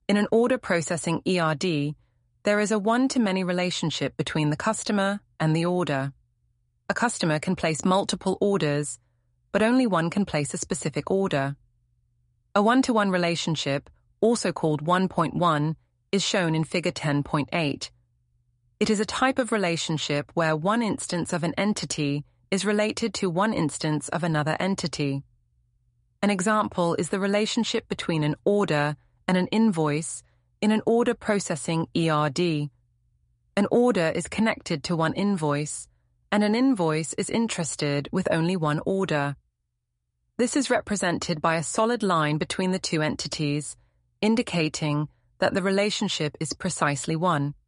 In an order processing ERD, there is a one-to-many relationship between the customer and the order. A customer can place multiple orders, but only one can place a specific order. A one-to-one relationship, also called 1.1, is shown in Figure 10.8. It is a type of relationship where one instance of an entity is related to one instance of another entity. An example is the relationship between an order and an invoice in an order processing ERD. An order is connected to one invoice, and an invoice is interested with only one order. This is represented by a solid line between the two entities, indicating that the relationship is precisely one.